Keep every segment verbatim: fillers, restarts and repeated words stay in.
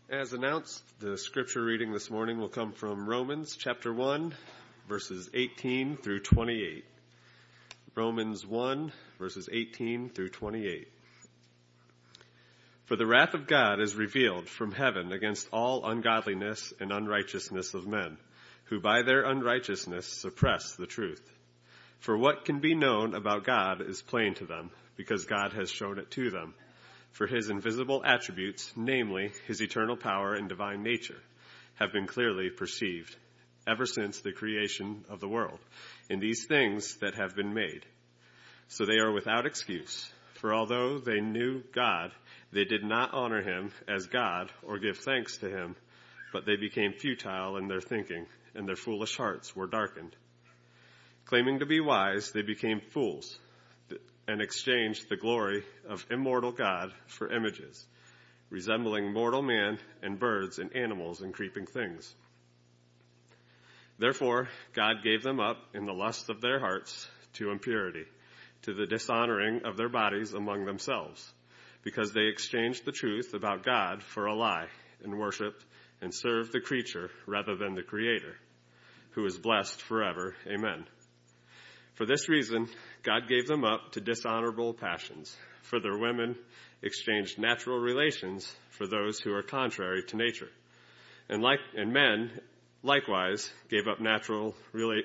As announced, the scripture reading this morning will come from Romans chapter one, verses eighteen through twenty-eight. Romans one, verses eighteen through twenty-eight. For the wrath of God is revealed from heaven against all ungodliness and unrighteousness of men, who by their unrighteousness suppress the truth. For what can be known about God is plain to them, because God has shown it to them. For his invisible attributes, namely his eternal power and divine nature, have been clearly perceived ever since the creation of the world in these things that have been made. So they are without excuse. For although they knew God, they did not honor him as God or give thanks to him, but they became futile in their thinking, and their foolish hearts were darkened. Claiming to be wise, they became fools and exchanged the glory of immortal God for images, resembling mortal man and birds and animals and creeping things. Therefore, God gave them up in the lust of their hearts to impurity, to the dishonoring of their bodies among themselves, because they exchanged the truth about God for a lie and worshiped and served the creature rather than the Creator, who is blessed forever. Amen. For this reason, God gave them up to dishonorable passions, for their women exchanged natural relations for those who are contrary to nature. And like and men likewise gave up natural rela-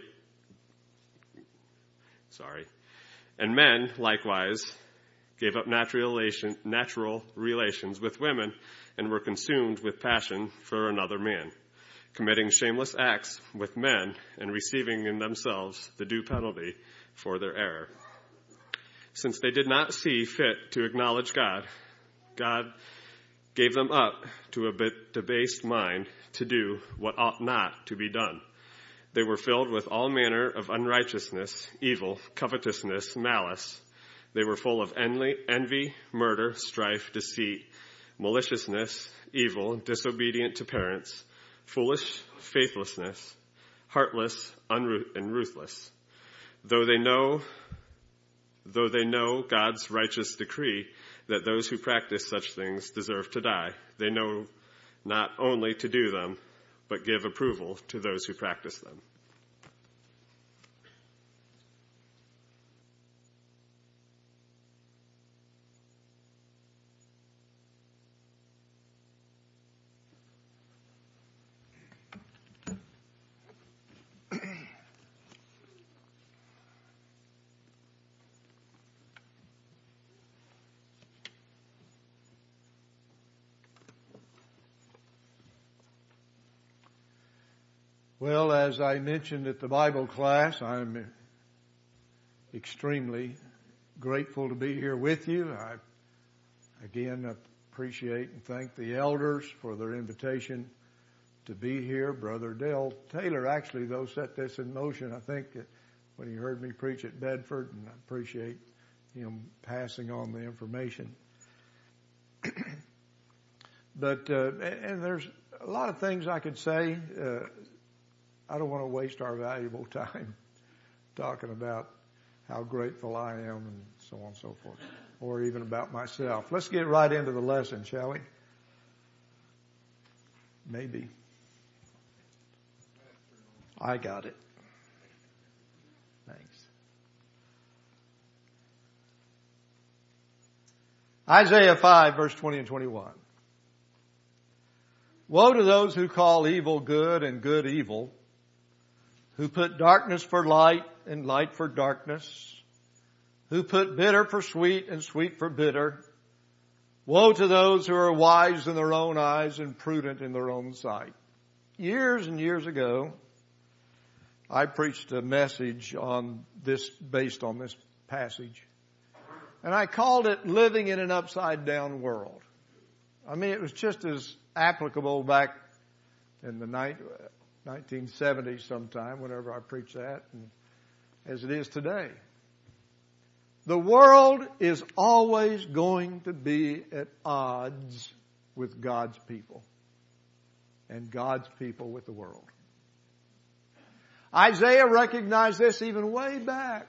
sorry. And men likewise gave up natural relation, natural relations with women and were consumed with passion for another man, committing shameless acts with men and receiving in themselves the due penalty for their error. Since they did not see fit to acknowledge God, God gave them up to a bit debased mind to do what ought not to be done. They were filled with all manner of unrighteousness, evil, covetousness, malice. They were full of envy, murder, strife, deceit, maliciousness, evil, disobedient to parents, foolish faithlessness, heartless, unru- and ruthless. Though they know, though they know God's righteous decree that those who practice such things deserve to die, they know not only to do them, but give approval to those who practice them. Well, as I mentioned at the Bible class, I'm extremely grateful to be here with you. I again appreciate and thank the elders for their invitation to be here. Brother Dale Taylor actually, though, set this in motion, I think, when he heard me preach at Bedford, and I appreciate him passing on the information. But, uh, and there's a lot of things I could say. Uh, I don't want to waste our valuable time talking about how grateful I am and so on and so forth, or even about myself. Let's get right into the lesson, shall we? Maybe. I got it. Thanks. Isaiah five, verse twenty and twenty-one. Woe to those who call evil good and good evil, who put darkness for light and light for darkness, who put bitter for sweet and sweet for bitter. Woe to those who are wise in their own eyes and prudent in their own sight. Years and years ago, I preached a message on this, based on this passage. And I called it Living in an Upside Down World. I mean, it was just as applicable back in the night, nineteen seventies sometime, whenever I preached that, and as it is today. The world is always going to be at odds with God's people, and God's people with the world. Isaiah recognized this even way back,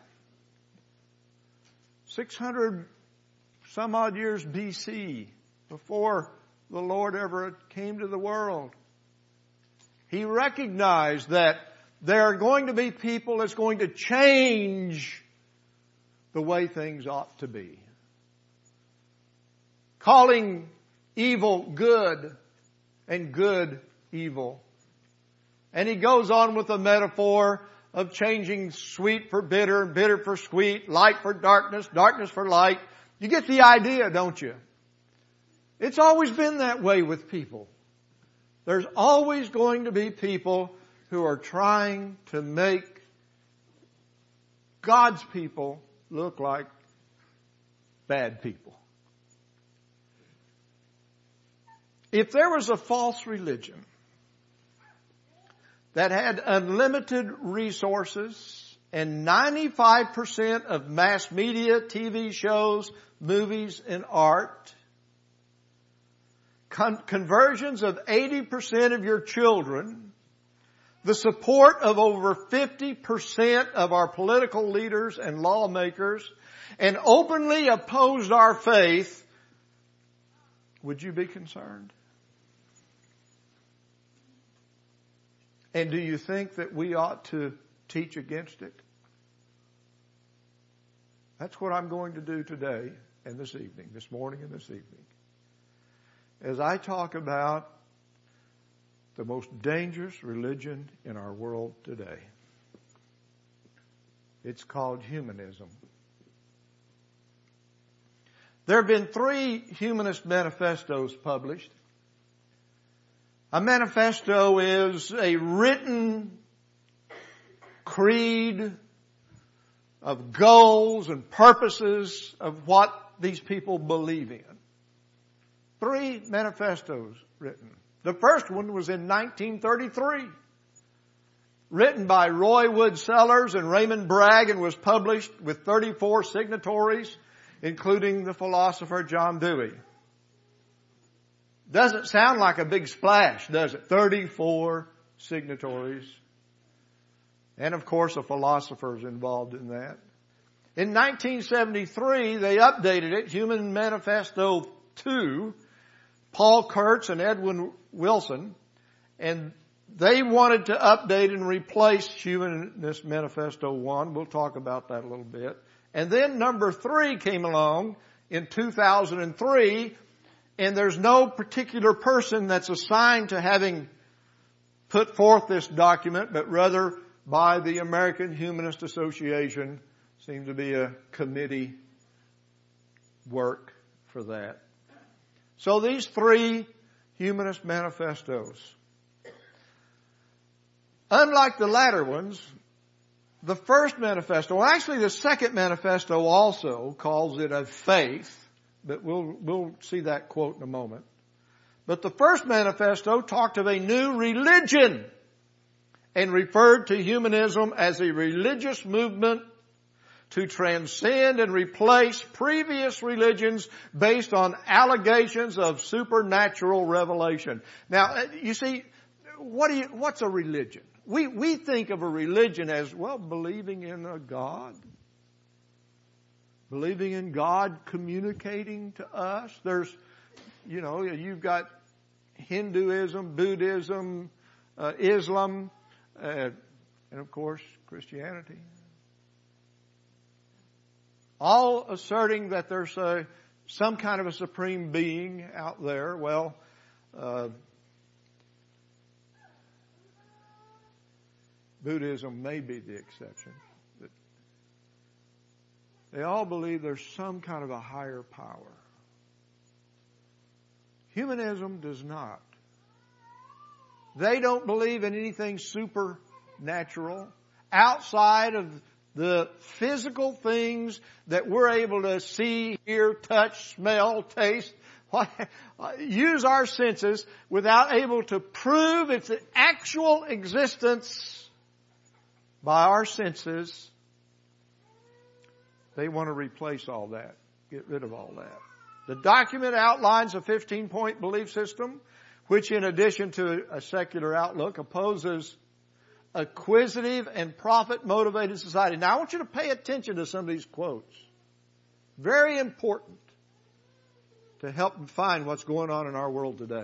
six hundred some odd years B C, before the Lord ever came to the world. He recognized that there are going to be people that's going to change the way things ought to be. Calling evil good and good evil. And he goes on with a metaphor of changing sweet for bitter, bitter for sweet, light for darkness, darkness for light. You get the idea, don't you? It's always been that way with people. There's always going to be people who are trying to make God's people look like bad people. If there was a false religion that had unlimited resources and ninety-five percent of mass media, T V shows, movies, and art, con- conversions of eighty percent of your children, the support of over fifty percent of our political leaders and lawmakers, and openly opposed our faith, would you be concerned? And do you think that we ought to teach against it? That's what I'm going to do today and this evening, this morning and this evening. As I talk about the most dangerous religion in our world today. It's called humanism. There have been three humanist manifestos published. A manifesto is a written creed of goals and purposes of what these people believe in. Three manifestos written. The first one was in nineteen thirty-three. Written by Roy Wood Sellers and Raymond Bragg and was published with thirty-four signatories, including the philosopher John Dewey. Doesn't sound like a big splash, does it? thirty-four signatories. And of course a philosopher is involved in that. In nineteen seventy-three, they updated it, Human Manifesto two, Paul Kurtz and Edwin Wilson, and they wanted to update and replace Humanist Manifesto one. We'll talk about that a little bit. And then number three came along in two thousand three, and there's no particular person that's assigned to having put forth this document, but rather by the American Humanist Association. Seems to be a committee work for that. So these three humanist manifestos. Unlike the latter ones, the first manifesto, well actually the second manifesto also calls it a faith, but we'll, we'll see that quote in a moment. But the first manifesto talked of a new religion and referred to humanism as a religious movement to transcend and replace previous religions based on allegations of supernatural revelation. Now, you see, what do you, what's a religion? We, we think of a religion as, well, believing in a God. Believing in God communicating to us. There's, you know, you've got Hinduism, Buddhism, uh, Islam, uh, and of course, Christianity. All asserting that there's a, some kind of a supreme being out there. Well, uh, Buddhism may be the exception. But they all believe there's some kind of a higher power. Humanism does not. They don't believe in anything supernatural outside of the physical things that we're able to see, hear, touch, smell, taste, use our senses without able to prove its actual existence by our senses. They want to replace all that, get rid of all that. The document outlines a fifteen-point belief system, which in addition to a secular outlook opposes acquisitive and profit-motivated society. Now I want you to pay attention to some of these quotes. Very important to help define what's going on in our world today.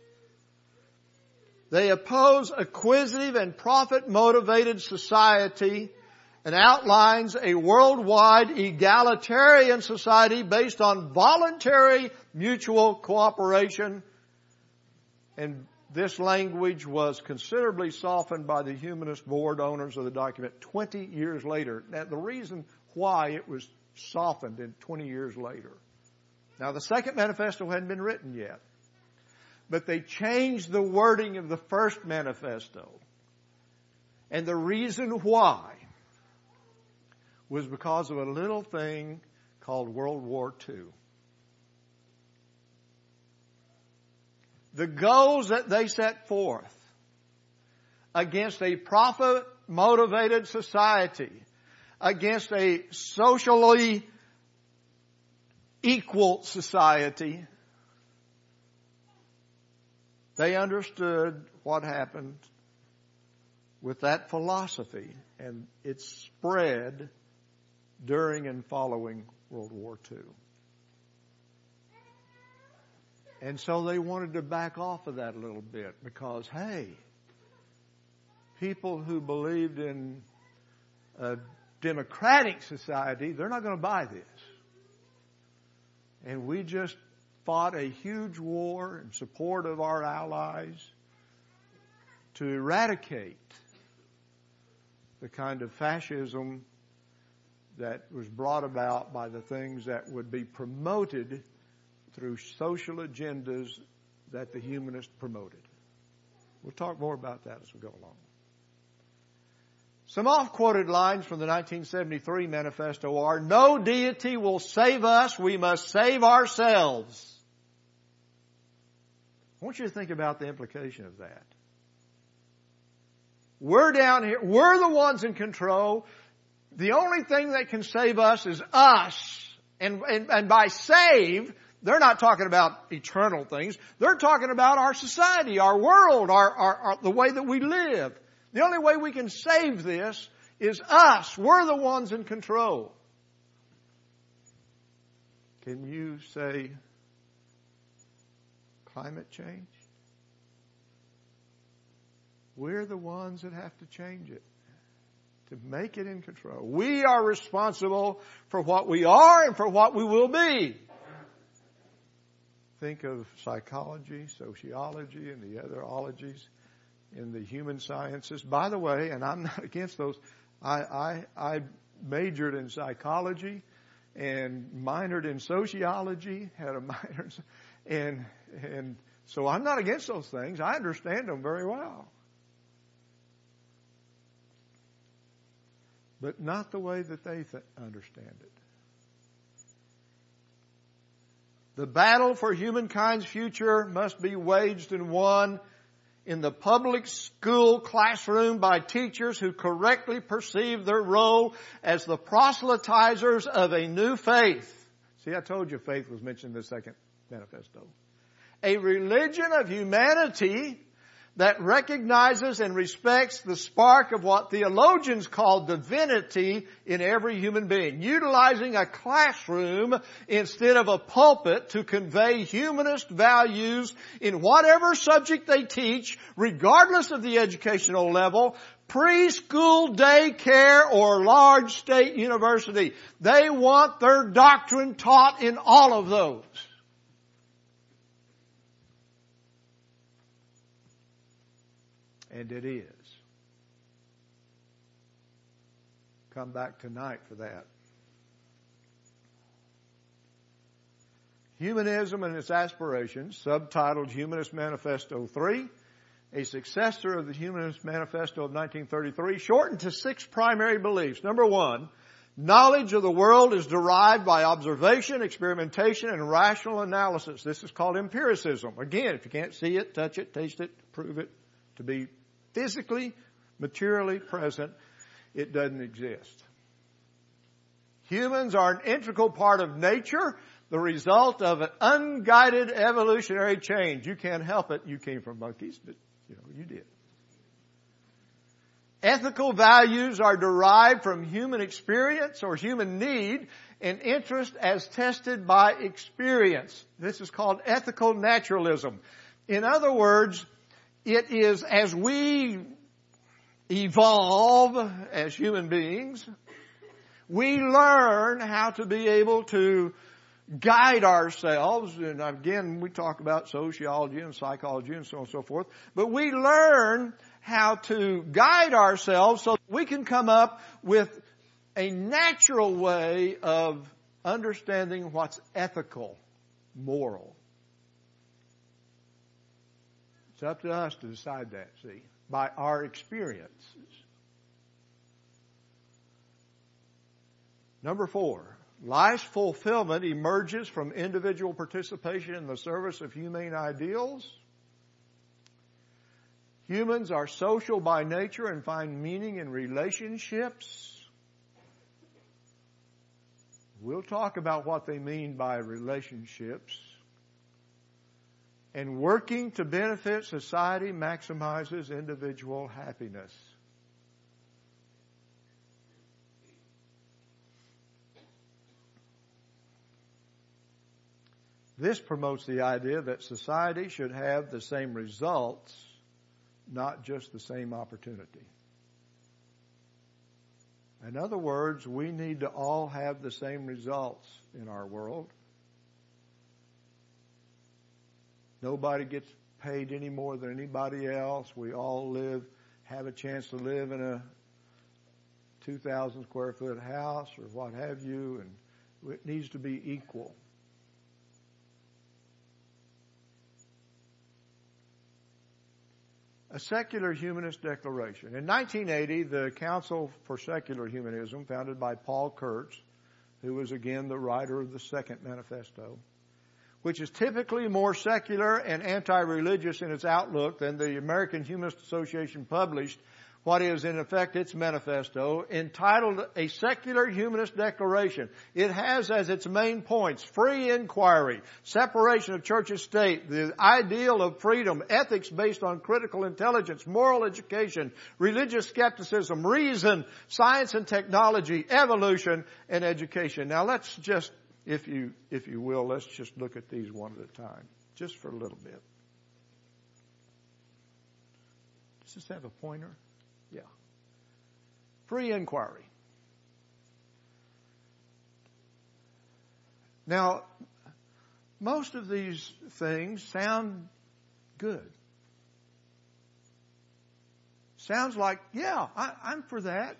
They oppose acquisitive and profit-motivated society and outlines a worldwide egalitarian society based on voluntary mutual cooperation. And this language was considerably softened by the humanist board owners of the document twenty years later. Now, the reason why it was softened in twenty years later. Now, the second manifesto hadn't been written yet. But they changed the wording of the first manifesto. And the reason why was because of a little thing called World War Two. The goals that they set forth against a profit-motivated society, against a socially equal society, they understood what happened with that philosophy, and it spread during and following World War Two. And so they wanted to back off of that a little bit because, hey, people who believed in a democratic society, they're not going to buy this. And we just fought a huge war in support of our allies to eradicate the kind of fascism that was brought about by the things that would be promoted through social agendas that the humanists promoted. We'll talk more about that as we go along. Some oft-quoted lines from the nineteen seventy-three manifesto are, "No deity will save us, we must save ourselves." I want you to think about the implication of that. We're down here, we're the ones in control. The only thing that can save us is us. And, and, and by save, they're not talking about eternal things. They're talking about our society, our world, our, our, our the way that we live. The only way we can save this is us. We're the ones in control. Can you say climate change? We're the ones that have to change it, to make it in control. We are responsible for what we are and for what we will be. Think of psychology, sociology, and the other ologies in the human sciences. By the way, and I'm not against those, I, I, I majored in psychology and minored in sociology, had a minor, and, and so I'm not against those things. I understand them very well. But not the way that they th- understand it. The battle for humankind's future must be waged and won in the public school classroom by teachers who correctly perceive their role as the proselytizers of a new faith. See, I told you faith was mentioned in the second manifesto. A religion of humanity that recognizes and respects the spark of what theologians call divinity in every human being, utilizing a classroom instead of a pulpit to convey humanist values in whatever subject they teach, regardless of the educational level, preschool, daycare, or large state university. They want their doctrine taught in all of those. And it is. Come back tonight for that. Humanism and its Aspirations, subtitled Humanist Manifesto three, a successor of the Humanist Manifesto of nineteen thirty-three, shortened to six primary beliefs. Number one, knowledge of the world is derived by observation, experimentation, and rational analysis. This is called empiricism. Again, if you can't see it, touch it, taste it, prove it to be physically, materially present, it doesn't exist. Humans are an integral part of nature, the result of an unguided evolutionary change. You can't help it. You came from monkeys, but you know, you did. Ethical values are derived from human experience or human need and interest as tested by experience. This is called ethical naturalism. In other words, it is as we evolve as human beings, we learn how to be able to guide ourselves. And again, we talk about sociology and psychology and so on and so forth. But we learn how to guide ourselves so that we can come up with a natural way of understanding what's ethical, moral. It's up to us to decide that, see, by our experiences. Number four, life's fulfillment emerges from individual participation in the service of humane ideals. Humans are social by nature and find meaning in relationships. We'll talk about what they mean by relationships. And working to benefit society maximizes individual happiness. This promotes the idea that society should have the same results, not just the same opportunity. In other words, we need to all have the same results in our world. Nobody gets paid any more than anybody else. We all live, have a chance to live in a two thousand square foot house or what have you, and it needs to be equal. A secular humanist declaration. In nineteen eighty, the Council for Secular Humanism, founded by Paul Kurtz, who was again the writer of the Second Manifesto, which is typically more secular and anti-religious in its outlook than the American Humanist Association published what is in effect its manifesto, entitled A Secular Humanist Declaration. It has as its main points free inquiry, separation of church and state, the ideal of freedom, ethics based on critical intelligence, moral education, religious skepticism, reason, science and technology, evolution, and education. Now let's just, if you, if you will, let's just look at these one at a time, just for a little bit. Does this have a pointer? Yeah. Free inquiry. Now, most of these things sound good. Sounds like, yeah, I, I'm for that.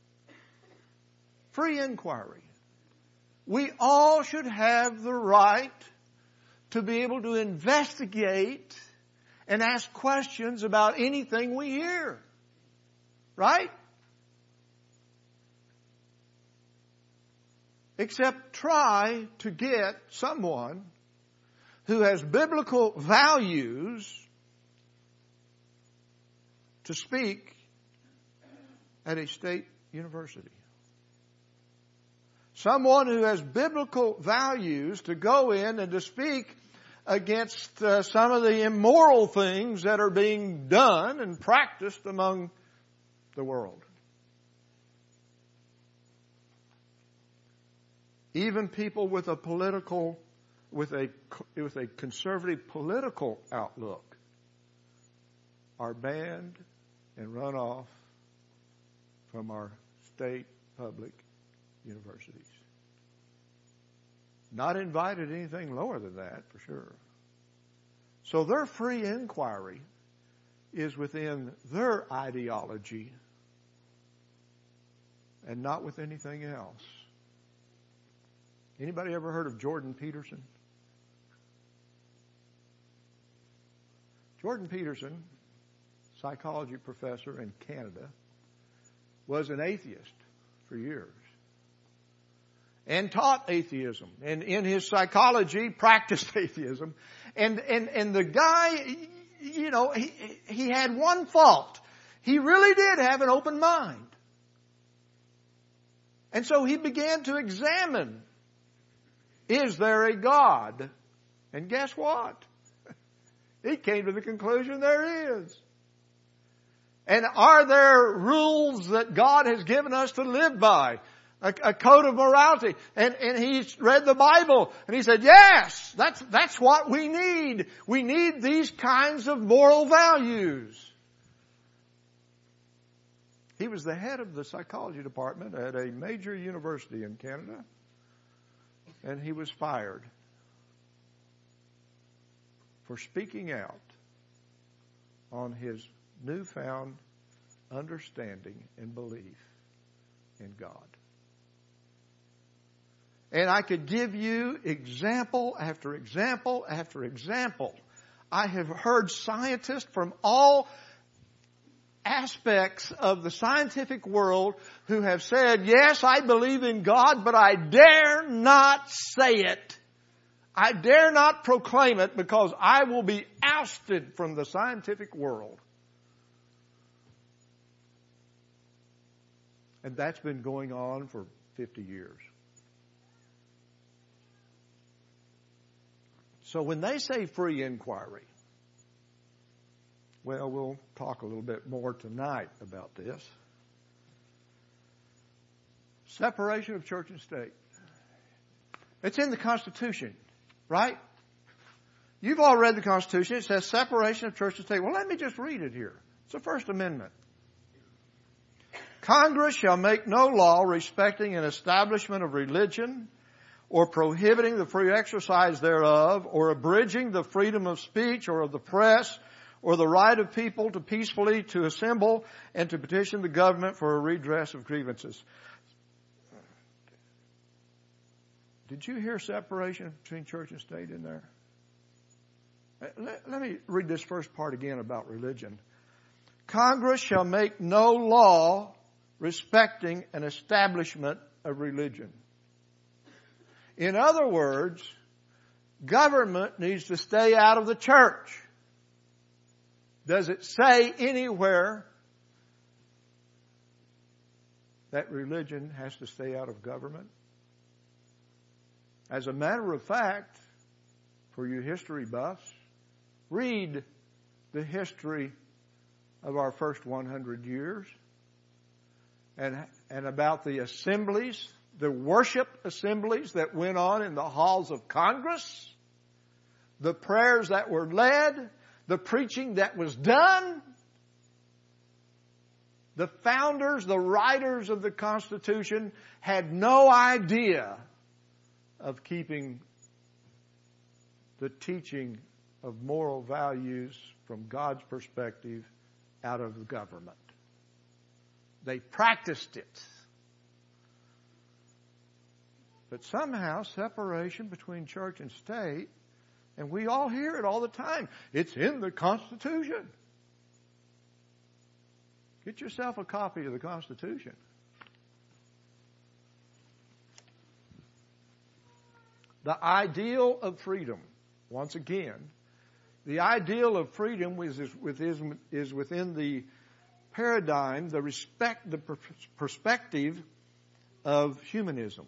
Free inquiry. We all should have the right to be able to investigate and ask questions about anything we hear. Right? Except try to get someone who has biblical values to speak at a state university. Someone who has biblical values to go in and to speak against uh, some of the immoral things that are being done and practiced among the world. Even people with a political, with a, with a conservative political outlook are banned and run off from our state public universities. Not invited anything lower than that, for sure. So their free inquiry is within their ideology and not with anything else. Anybody ever heard of Jordan Peterson? Jordan Peterson, psychology professor in Canada, was an atheist for years and taught atheism, and in his psychology practiced atheism. And, and, and the guy, you know, he, he had one fault. He really did have an open mind. And so he began to examine, is there a God? And guess what? He came to the conclusion there is. And are there rules that God has given us to live by? A, a code of morality. And, and he's read the Bible. And he said, yes, that's, that's what we need. We need these kinds of moral values. He was the head of the psychology department at a major university in Canada. And he was fired for speaking out on his newfound understanding and belief in God. And I could give you example after example after example. I have heard scientists from all aspects of the scientific world who have said, yes, I believe in God, but I dare not say it. I dare not proclaim it because I will be ousted from the scientific world. And that's been going on for fifty years. So when they say free inquiry, well, we'll talk a little bit more tonight about this. Separation of church and state. It's in the Constitution, right? You've all read the Constitution. It says separation of church and state. Well, let me just read it here. It's the First Amendment. Congress shall make no law respecting an establishment of religion or prohibiting the free exercise thereof, or abridging the freedom of speech or of the press, or the right of people to peacefully to assemble and to petition the government for a redress of grievances. Did you hear separation between church and state in there? Let, let me read this first part again about religion. Congress shall make no law respecting an establishment of religion. In other words, government needs to stay out of the church. Does it say anywhere that religion has to stay out of government? As a matter of fact, for you history buffs, read the history of our first one hundred years and, and about the assemblies, the worship assemblies that went on in the halls of Congress, the prayers that were led, the preaching that was done. The founders, the writers of the Constitution had no idea of keeping the teaching of moral values from God's perspective out of the government. They practiced it. But somehow separation between church and state, and we all hear it all the time, it's in the Constitution. Get yourself a copy of the Constitution. The ideal of freedom, once again, the ideal of freedom is, is, is within the paradigm, the respect, the perspective of humanism.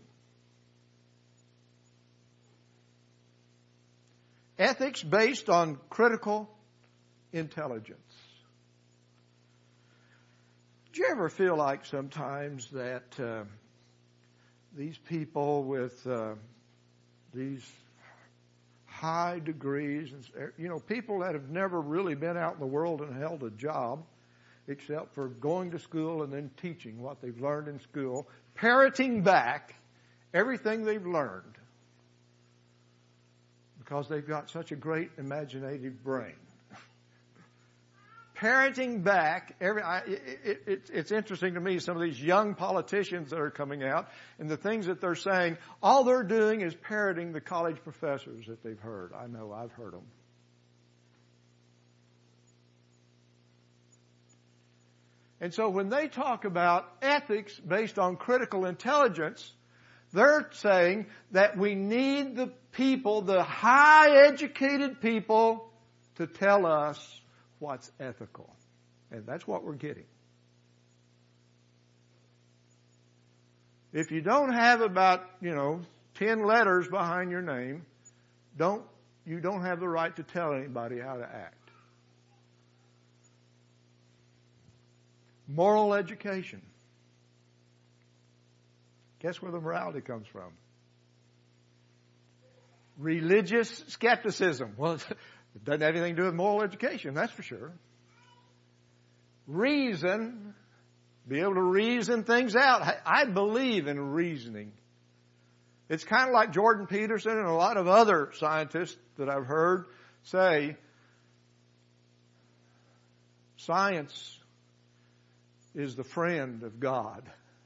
Ethics based on critical intelligence. Do you ever feel like sometimes that uh, these people with uh, these high degrees, and, you know, people that have never really been out in the world and held a job, except for going to school and then teaching what they've learned in school, parroting back everything they've learned because they've got such a great imaginative brain. Parenting back, every, I, it, it, it's interesting to me, some of these young politicians that are coming out and the things that they're saying, all they're doing is parroting the college professors that they've heard. I know, I've heard them. And so when they talk about ethics based on critical intelligence, they're saying that we need the people, the high educated people, to tell us what's ethical. And that's what we're getting. If you don't have about, you know, ten letters behind your name, don't, you don't have the right to tell anybody how to act. Moral education. Guess where the morality comes from? Religious skepticism. Well, it doesn't have anything to do with moral education, that's for sure. Reason, be able to reason things out. I believe in reasoning. It's kind of like Jordan Peterson and a lot of other scientists that I've heard say, science is the friend of God.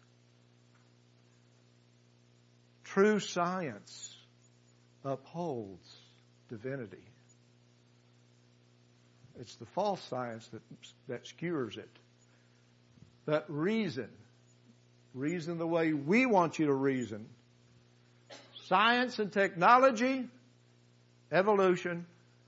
True science upholds divinity. It's the false science that, that skewers it. But reason, reason the way we want you to reason. Science and technology, evolution.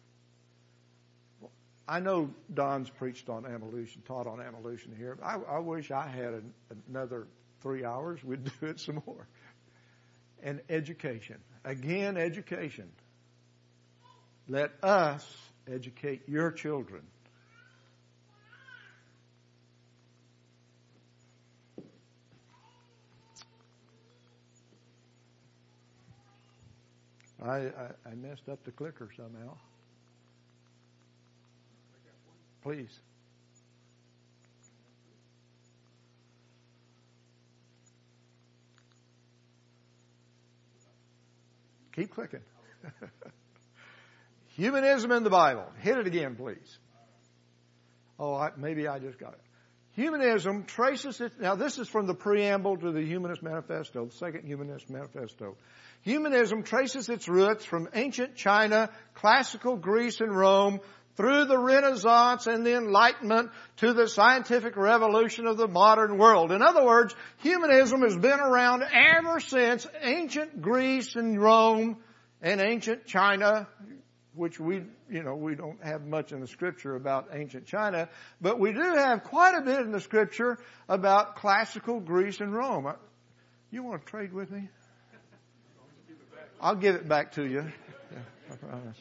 I know Don's preached on evolution, taught on evolution here. I, I wish I had an, another three hours. We'd do it some more. And education. Again, education. Let us educate your children. I, I, I messed up the clicker somehow. Please. Keep clicking. Humanism in the Bible. Hit it again, please. Oh, I, maybe I just got it. Humanism traces it. Now, this is from the preamble to the Humanist Manifesto, the Second Humanist Manifesto. Humanism traces its roots from ancient China, classical Greece and Rome, through the Renaissance and the Enlightenment to the scientific revolution of the modern world. In other words, humanism has been around ever since ancient Greece and Rome and ancient China, which we, you know, we don't have much in the scripture about ancient China, but we do have quite a bit in the scripture about classical Greece and Rome. You want to trade with me? I'll give it back to you. Yeah, I promise.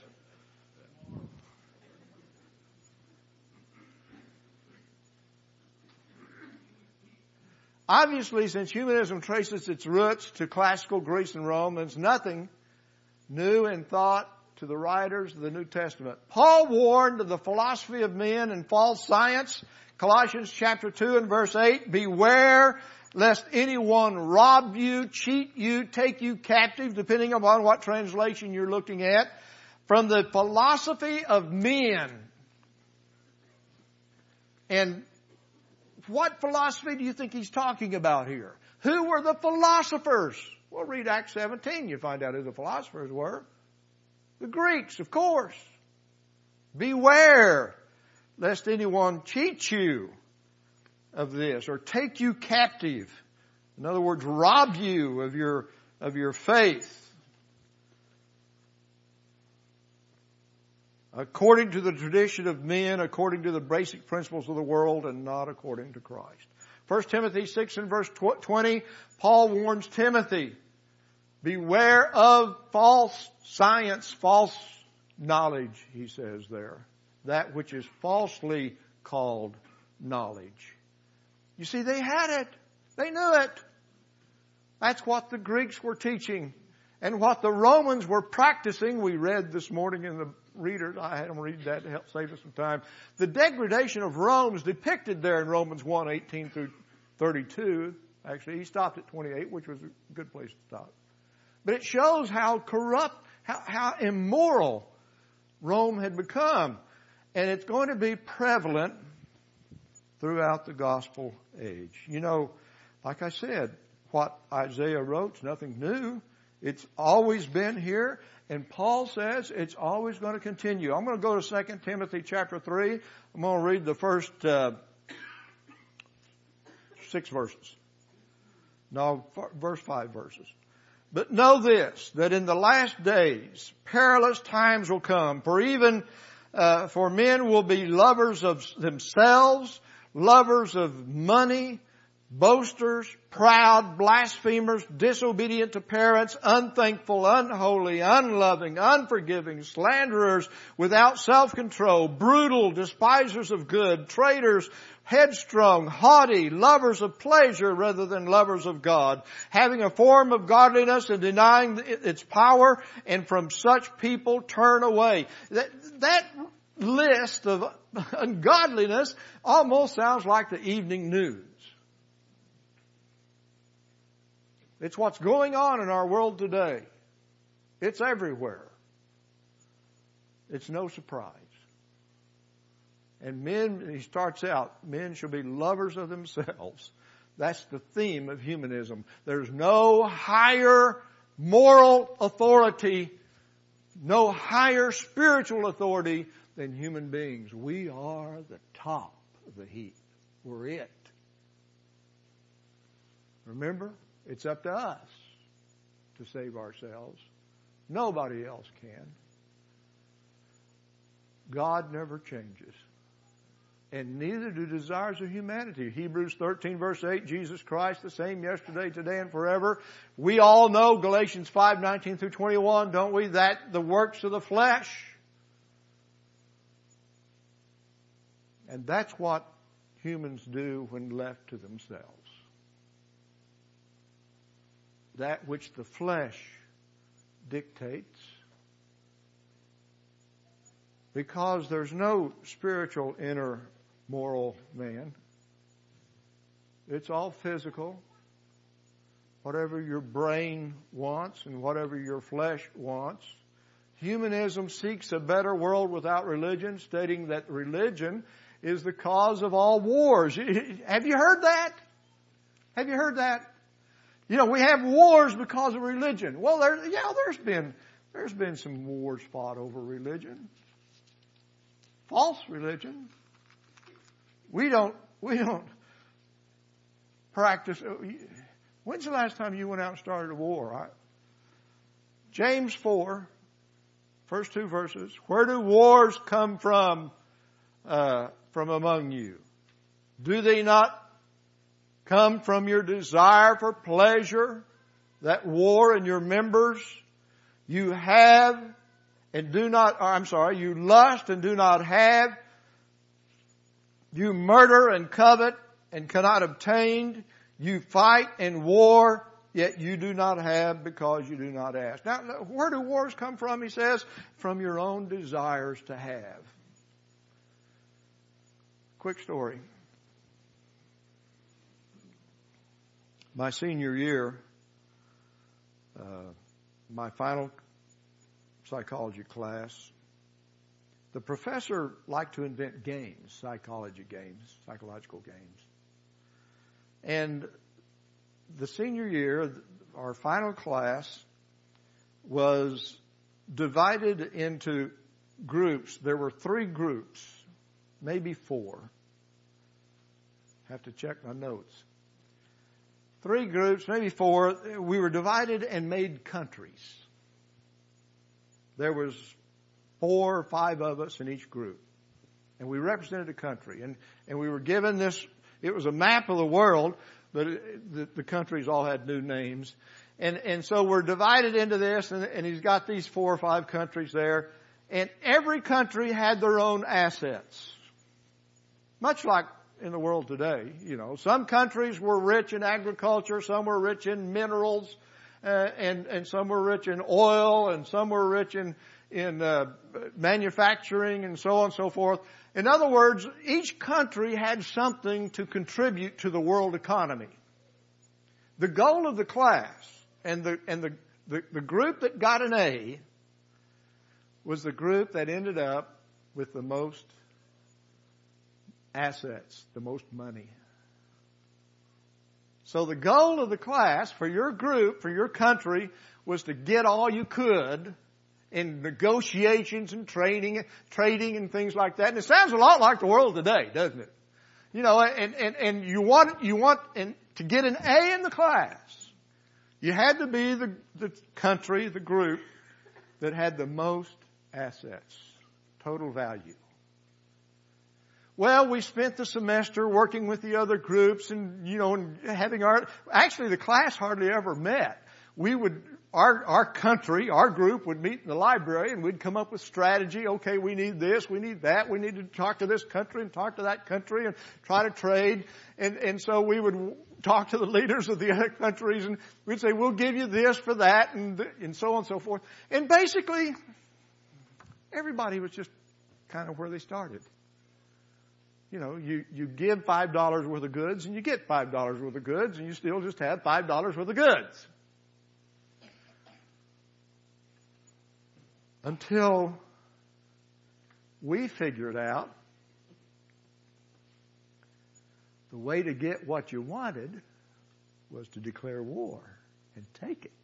Obviously, since humanism traces its roots to classical Greece and Rome, there's nothing new in thought to the writers of the New Testament. Paul warned of the philosophy of men and false science. Colossians chapter two and verse eight, beware lest anyone rob you, cheat you, take you captive, depending upon what translation you're looking at, from the philosophy of men. And what philosophy do you think he's talking about here? Who were the philosophers? Well, read Acts seventeen. You find out who the philosophers were. The Greeks, of course. Beware lest anyone cheat you of this or take you captive. In other words, rob you of your, of your faith. According to the tradition of men, according to the basic principles of the world, and not according to Christ. First Timothy six and verse twenty, Paul warns Timothy, beware of false science, false knowledge, he says there. That which is falsely called knowledge. You see, they had it. They knew it. That's what the Greeks were teaching. And what the Romans were practicing, we read this morning in the readers, I had them read that to help save us some time. The degradation of Rome is depicted there in Romans one, eighteen through thirty-two. Actually, he stopped at twenty-eight, which was a good place to stop. But it shows how corrupt, how, how immoral Rome had become. And it's going to be prevalent throughout the gospel age. You know, like I said, what Isaiah wrote is nothing new. It's always been here. And Paul says it's always going to continue. I'm going to go to Second Timothy chapter three. I'm going to read the first uh, six verses. No, f- verse five verses. But know this, that in the last days perilous times will come. For even uh, for men will be lovers of themselves, lovers of money, boasters, proud, blasphemers, disobedient to parents, unthankful, unholy, unloving, unforgiving, slanderers, without self-control, brutal, despisers of good, traitors, headstrong, haughty, lovers of pleasure rather than lovers of God, having a form of godliness and denying its power, and from such people turn away. That, that list of ungodliness almost sounds like the evening news. It's what's going on in our world today. It's everywhere. It's no surprise. And men, he starts out, men shall be lovers of themselves. That's the theme of humanism. There's no higher moral authority, no higher spiritual authority than human beings. We are the top of the heap. We're it. Remember? It's up to us to save ourselves. Nobody else can. God never changes. And neither do desires of humanity. Hebrews thirteen verse eight, Jesus Christ the same yesterday, today, and forever. We all know Galatians five nineteen through twenty-one, don't we? That the works of the flesh. And that's what humans do when left to themselves. That which the flesh dictates. Because there's no spiritual inner moral man. It's all physical. Whatever your brain wants and whatever your flesh wants. Humanism seeks a better world without religion, stating that religion is the cause of all wars. Have you heard that? Have you heard that? You know, we have wars because of religion. Well, there, yeah, there's been, there's been some wars fought over religion. False religion. We don't, we don't practice. When's the last time you went out and started a war? I, James four, first two verses. Where do wars come from, uh, from among you? Do they not come from your desire for pleasure, that war in your members? You have and do not, or I'm sorry, you lust and do not have. You murder and covet and cannot obtain. You fight and war, yet you do not have because you do not ask. Now, where do wars come from? He says, from your own desires to have. Quick story. My senior year, uh, my final psychology class, the professor liked to invent games, psychology games, psychological games. And the senior year, our final class was divided into groups. There were three groups, maybe four. Have to check my notes. Three groups, maybe four. We were divided and made countries. There was four or five of us in each group. And we represented a country. And, and we were given this, it was a map of the world, but it, the, the countries all had new names. And, and so we're divided into this, and, and he's got these four or five countries there. And every country had their own assets. Much like in the world today, you know. Some countries were rich in agriculture, some were rich in minerals, uh, and, and some were rich in oil, and some were rich in, in, uh, manufacturing, and so on and so forth. In other words, each country had something to contribute to the world economy. The goal of the class, and the, and the, the, the group that got an A, was the group that ended up with the most assets, the most money. So the goal of the class for your group, for your country, was to get all you could in negotiations and trading, trading and things like that. And it sounds a lot like the world today, doesn't it? You know, and, and, and you want, you want, and to get an A in the class, you had to be the, the country, the group that had the most assets, total value. well, we spent the semester working with the other groups and, you know, and having our, actually the class hardly ever met. We would, our, our country, our group would meet in the library and we'd come up with strategy. Okay, we need this, we need that, we need to talk to this country and talk to that country and try to trade. And, and so we would talk to the leaders of the other countries and we'd say, we'll give you this for that and, and so on and so forth. And basically, everybody was just kind of where they started. You know, you, you give five dollars worth of goods and you get five dollars worth of goods and you still just have five dollars worth of goods. Until we figured out the way to get what you wanted was to declare war and take it.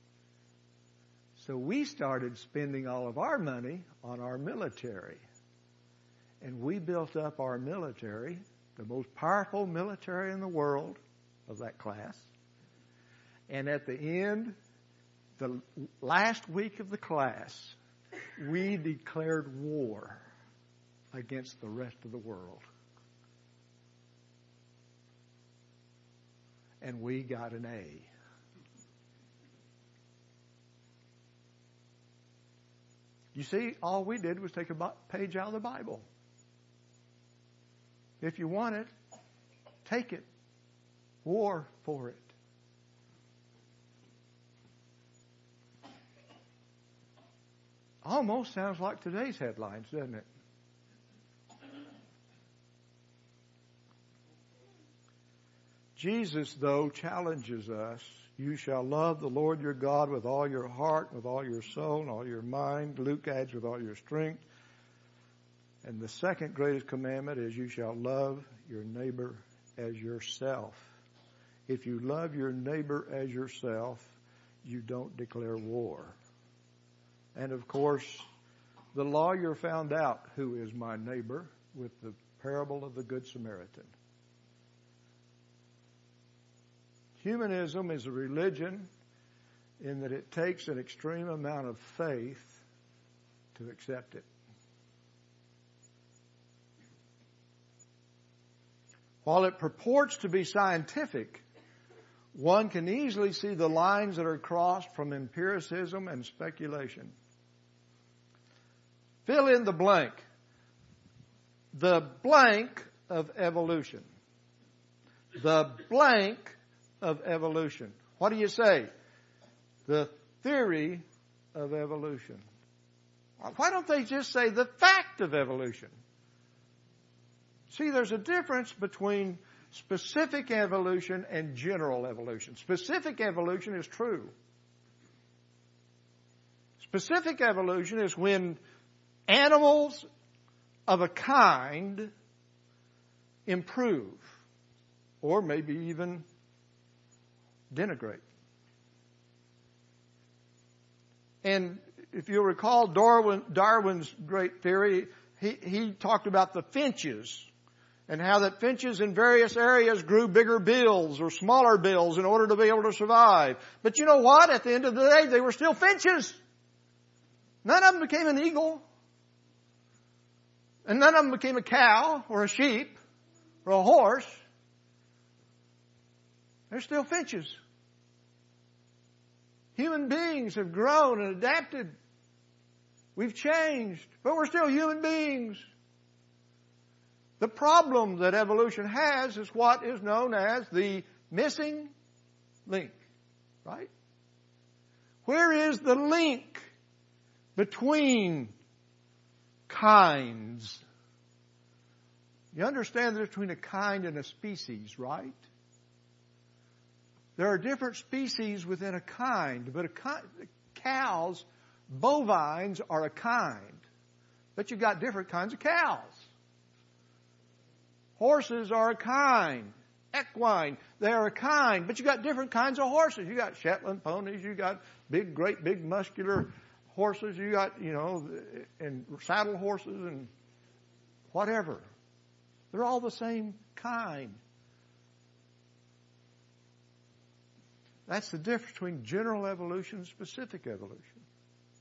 So we started spending all of our money on our military. And we built up our military, the most powerful military in the world of that class. And at the end, the last week of the class, we declared war against the rest of the world. And we got an A. You see, all we did was take a page out of the Bible. If you want it, take it. War for it. Almost sounds like today's headlines, doesn't it? Jesus, though, challenges us. You shall love the Lord your God with all your heart, with all your soul, and all your mind. Luke adds, with all your strength. And the second greatest commandment is you shall love your neighbor as yourself. If you love your neighbor as yourself, you don't declare war. And of course, the lawyer found out who is my neighbor with the parable of the Good Samaritan. Humanism is a religion in that it takes an extreme amount of faith to accept it. While it purports to be scientific, one can easily see the lines that are crossed from empiricism and speculation. Fill in the blank. The blank of evolution. The blank of evolution. What do you say? The theory of evolution. Why don't they just say the fact of evolution? See, there's a difference between specific evolution and general evolution. Specific evolution is true. Specific evolution is when animals of a kind improve, or maybe even denigrate. And if you'll recall Darwin, Darwin's great theory, he, he talked about the finches and how that finches in various areas grew bigger bills or smaller bills in order to be able to survive. But you know what? At the end of the day, they were still finches. None of them became an eagle. And none of them became a cow or a sheep or a horse. They're still finches. Human beings have grown and adapted. We've changed, but we're still human beings. The problem that evolution has is what is known as the missing link, right? Where is the link between kinds? You understand there's between a kind and a species, right? There are different species within a kind, but a kind, cows, bovines are a kind. But you've got different kinds of cows. Horses are a kind. Equine, they are a kind. But you've got different kinds of horses. You got Shetland ponies, you got big, great, big, muscular horses, you got, you know, and saddle horses and whatever. They're all the same kind. That's the difference between general evolution and specific evolution.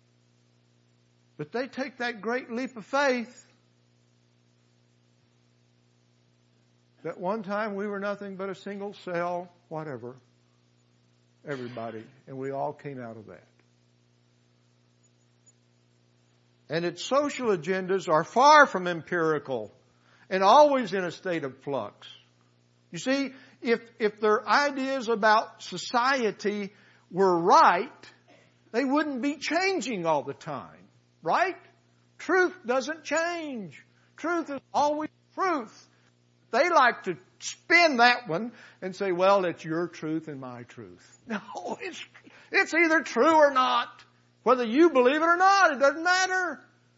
But they take that great leap of faith That one time we were nothing but a single cell, whatever. Everybody. And we all came out of that. And its social agendas are far from empirical and always in a state of flux. You see, if, if their ideas about society were right, they wouldn't be changing all the time. Right? Truth doesn't change. Truth is always truth. They like to spin that one and say, well, it's your truth and my truth. No, it's, it's either true or not. Whether you believe it or not, it doesn't matter.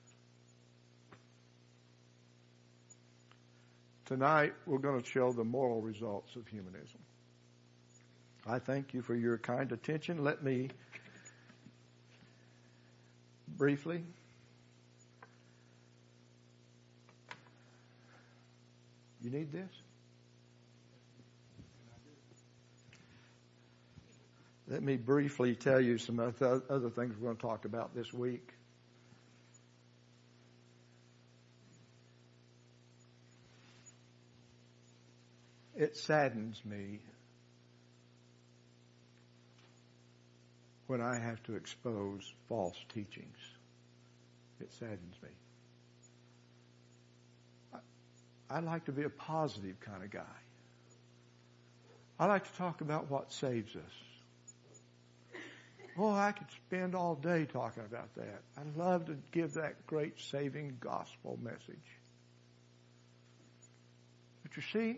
Tonight, we're going to show the moral results of humanism. I thank you for your kind attention. Let me briefly You need this? Let me briefly tell you some other things we're going to talk about this week. It saddens me when I have to expose false teachings. It saddens me. I like to be a positive kind of guy. I like to talk about what saves us. Oh, I could spend all day talking about that. I love to give that great saving gospel message. But you see,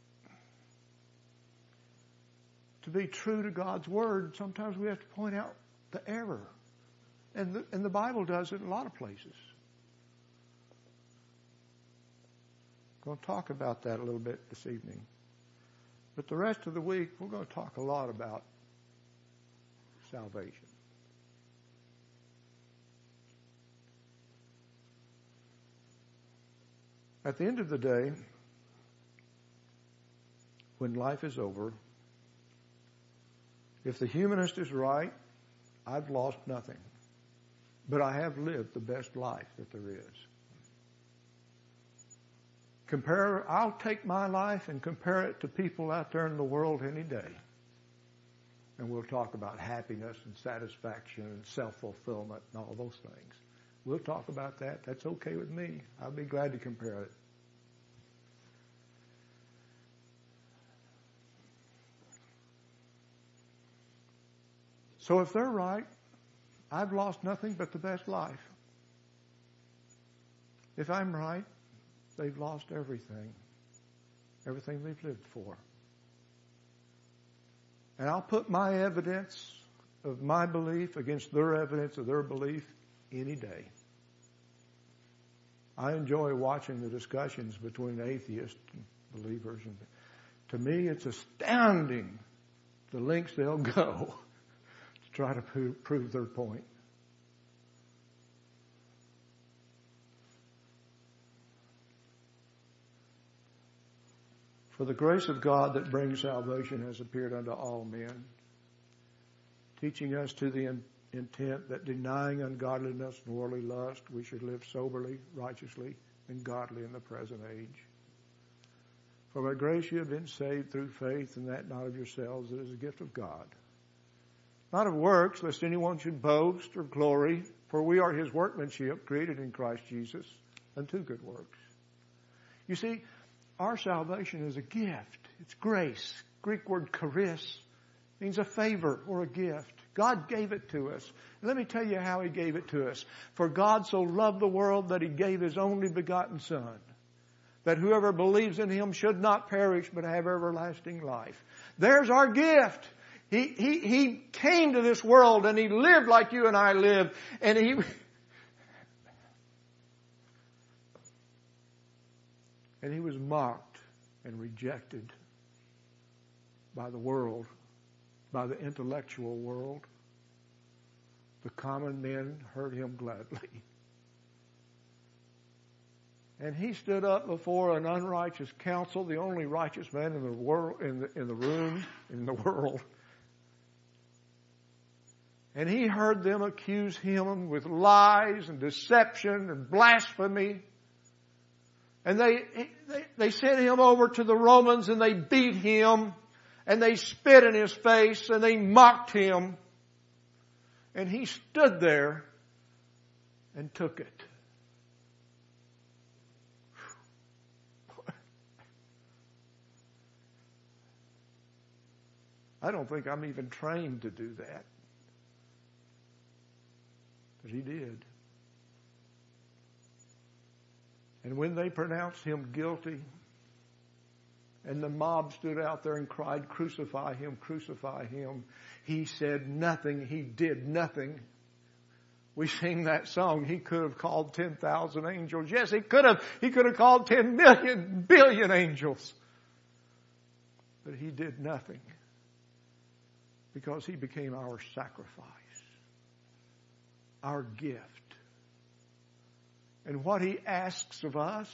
to be true to God's Word, sometimes we have to point out the error. And the, and the Bible does it in a lot of places. I'm going to talk about that a little bit this evening. But the rest of the week, we're going to talk a lot about salvation. At the end of the day, when life is over, if the humanist is right, I've lost nothing. But I have lived the best life that there is. Compare, I'll take my life and compare it to people out there in the world any day. And we'll talk about happiness and satisfaction and self-fulfillment and all those things. We'll talk about that. That's okay with me. I'll be glad to compare it. So if they're right, I've lost nothing but the best life. If I'm right, they've lost everything. Everything they've lived for. And I'll put my evidence of my belief against their evidence of their belief any day. I enjoy watching the discussions between atheists and believers. And to me, it's astounding the lengths they'll go to try to prove, prove their point. For the grace of God that brings salvation has appeared unto all men, teaching us to the in, intent that denying ungodliness and worldly lust, we should live soberly, righteously, and godly in the present age. For by grace you have been saved through faith, and that not of yourselves, it is a gift of God. Not of works, lest anyone should boast or glory, for we are his workmanship, created in Christ Jesus, unto good works. You see, our salvation is a gift. It's grace. Greek word charis means a favor or a gift. God gave it to us. Let me tell you how He gave it to us. For God so loved the world that He gave His only begotten Son, that whoever believes in Him should not perish but have everlasting life. There's our gift. He, he, he came to this world and He lived like you and I live. And He... And He was mocked and rejected by the world, by the intellectual world. The common men heard Him gladly. And He stood up before an unrighteous council, the only righteous man in the world, in the, in the room, in the world. And He heard them accuse Him with lies and deception and blasphemy. And they, they, they sent him over to the Romans and they beat him and they spit in his face and they mocked him. And he stood there and took it. I don't think I'm even trained to do that. But he did. And when they pronounced him guilty, and the mob stood out there and cried, "Crucify him, crucify him," he said nothing. He did nothing. We sing that song. He could have called ten thousand angels. Yes, he could have. He could have called ten million, billion angels. But he did nothing. Because he became our sacrifice. Our gift. And what he asks of us,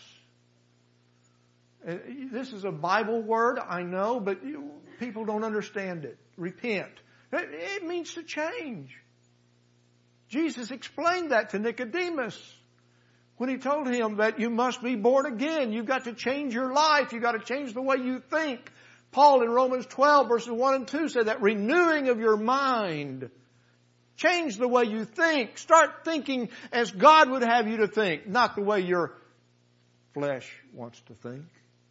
and this is a Bible word, I know, but you, people don't understand it. Repent. It, it means to change. Jesus explained that to Nicodemus when he told him that you must be born again. You've got to change your life. You've got to change the way you think. Paul in Romans twelve verses one and two said that renewing of your mind. Change the way you think. Start thinking as God would have you to think, not the way your flesh wants to think.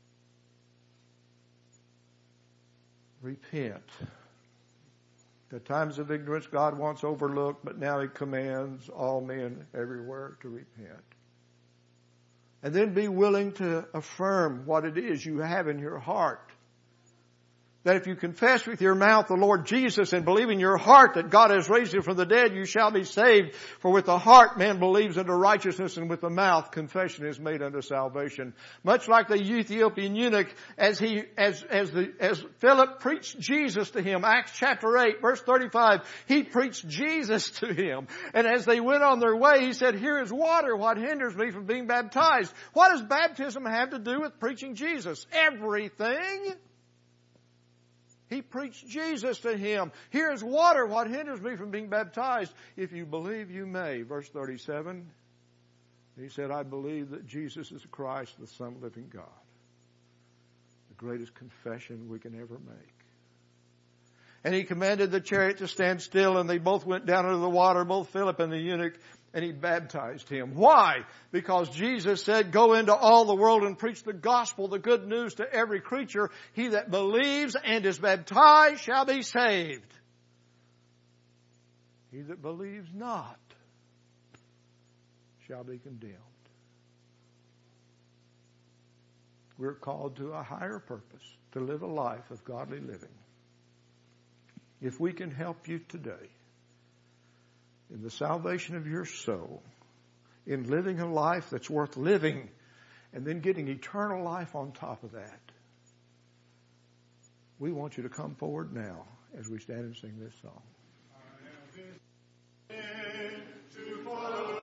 Repent. The times of ignorance God once overlooked, but now He commands all men everywhere to repent. And then be willing to affirm what it is you have in your heart. That if you confess with your mouth the Lord Jesus and believe in your heart that God has raised Him from the dead, you shall be saved. For with the heart man believes unto righteousness, and with the mouth confession is made unto salvation. Much like the Ethiopian eunuch, as he, as, as the, as Philip preached Jesus to him, Acts chapter eight, verse thirty-five, he preached Jesus to him. And as they went on their way, he said, "Here is water. What hinders me from being baptized?" What does baptism have to do with preaching Jesus? Everything. He preached Jesus to him. "Here is water. What hinders me from being baptized? If you believe, you may." Verse thirty-seven. He said, "I believe that Jesus is Christ, the Son of the living God." The greatest confession we can ever make. And he commanded the chariot to stand still, and they both went down into the water, both Philip and the eunuch, and he baptized him. Why? Because Jesus said, "Go into all the world and preach the gospel, the good news to every creature. He that believes and is baptized shall be saved. He that believes not shall be condemned." We're called to a higher purpose, to live a life of godly living. If we can help you today in the salvation of your soul, in living a life that's worth living, and then getting eternal life on top of that, we want you to come forward now as we stand and sing this song.